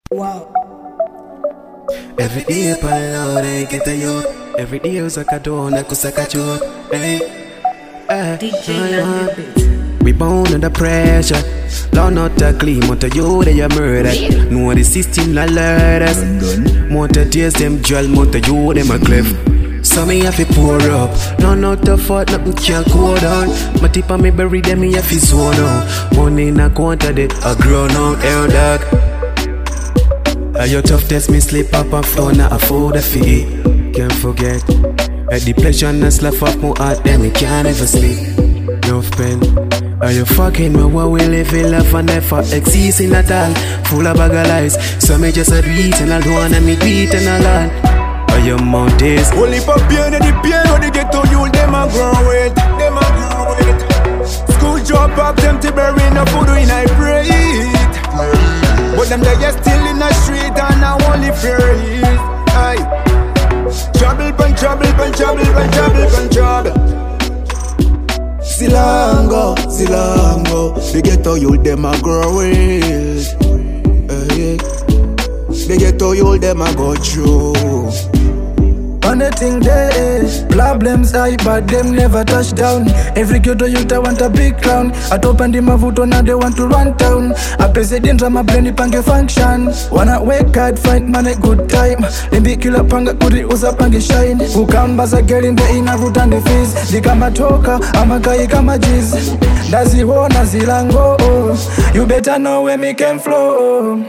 Wow. Every day pala they get a youth. Every day usaka dona kusaka chut. Hey, we bound under pressure. Law not a clean, motor you they are murdered. No the system alert us. Motor tears them jewel, motor you them a cliff. So me have to pour up. No not the fault, nothing can go down. My tip on me bury them, me have to zone out. Money in a quarter they a grown out air dog. Your tough test me slip up and flow, not afford a fee. Can't forget. At the pleasure and slap up more heart, then me can't ever sleep. Enough pain. Are you fucking me what we live in life and never exist in at all? Full of bag of lies. So me just a do it and I don't wanna me do it and I learn. Are your mountains? Only for pain and the pain when they get to you, them a grow with. Them a grow with. School drop up, them to bury no food in I pray it. But them they are still in the street and I only fear it. Aye. Trouble, pan trouble, pan trouble, pan trouble, pan trouble. Silango, they get to you, them a grow it. They get to you, them a go through. On the thing there, problems high, but them never touch down. Every ghetto youth I want a big crown. I top and them a vote on, now they want to run town. A president I'm a blend pange function. Wanna work hard, find money, good time. Them big killer panga, good it was a pange shine. Who come bass a girl in the inner root and the face. They come a talker, I'm a guy, come a jizz. That's the one, that's the lango. You better know where me can flow.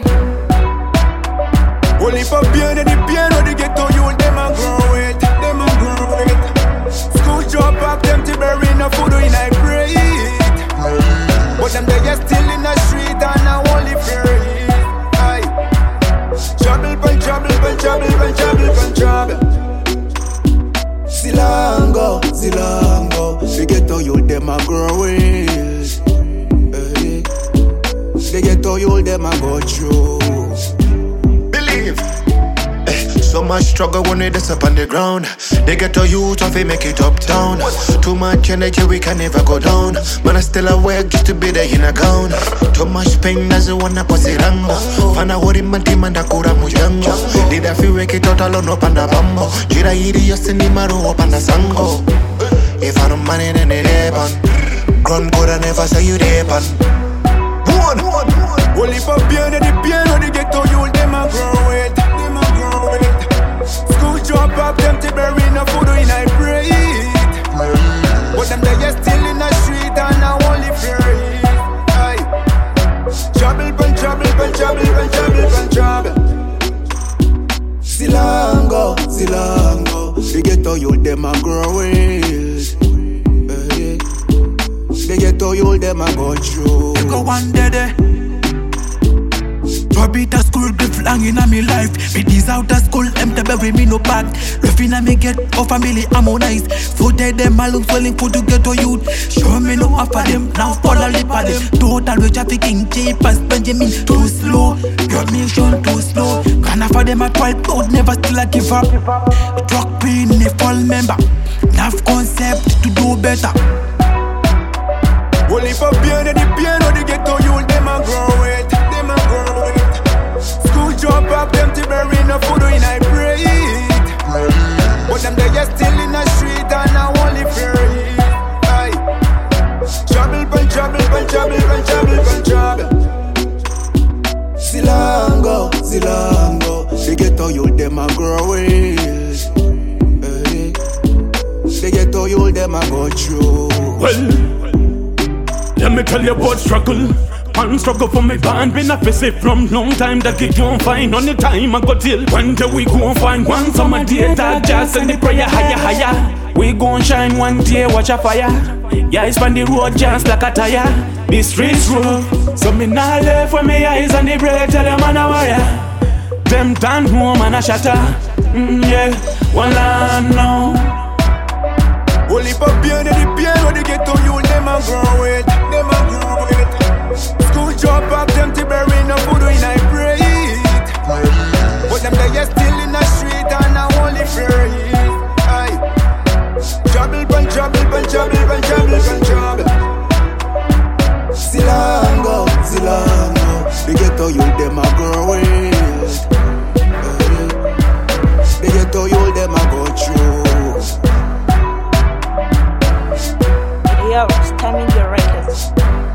Only for pain and the pain when they get to you, them a grow it, them a grow it. School drop up, them to bury no food in I pray it. But them they are still in the street and I only fear it. Aye. Trouble, pan trouble, pan trouble, pan trouble, pan trouble. Silango, they get to you, them a grow it. They get to you, them a go through. So much struggle when we just up on the ground. They get to youth and they make it uptown. Too much energy, we can never go down. Man, I still awake just to be there in a gown. Too much pain as I wanna pass it around. Fana hori manti manda kura mujango. Did I feel wake it out alone up on the bambo? Jira iri yosini maru up on the sango. If I don't money then it happen. Grown good I never say you happen. One. Only for pain and the pain when they get to you, them a grow it. School drop up, them to bury no food in I pray it. But them they are still in the street and I only fear it. Aye. Trouble, pan trouble, pan trouble, pan trouble, pan trouble. Silango, they get to you, them a grow it. They get to you, them a go through. They go one day. Beat a school, grip long in a me life. Me these out of school, them to bury me no back. Rough in me get off family, I'm on nice. Footed them, I look swelling food to get to youth. Show me no offer them, now follow lip at them. Total way trafficking, cheap as Benjamin. Too slow, your mission too slow. Can offer them a 12 pound, never still a give up. Drug queen, a full member. Enough concept to do better. Only for pain and the pain when they get to you, them a grow it. Them a grow it. School drop up, them to bury no food in I pray it. But them they are still in the street and I only fear it. Aye. Trouble, pan trouble, pan trouble, pan trouble, pan trouble. Silango, they get to you, them a grow it. They get to you, them a go through. Well, let me tell you about struggle. Man struggle for me band, been a face from long time that get you fine. On the time I go till one day we gon' find one summer day that just send the prayer higher. We gon' shine one day, watch a fire. Yeah, it's on the road just like a tire. The streets rough, so me not left when me eyes on the bread. Tell them I'm a warrior. Them done home and a shatter. Yeah, one land now. Only for pain and the pain when they get to you, them a grow it. Them a grow it. School drop up, them to bury no food in I pray it. But them they are still in the street and I only fear it. Aye. Trouble, pan trouble, pan trouble, pan trouble, pan trouble. Silango, they get to you, them a grow it. Yo, stemming your records.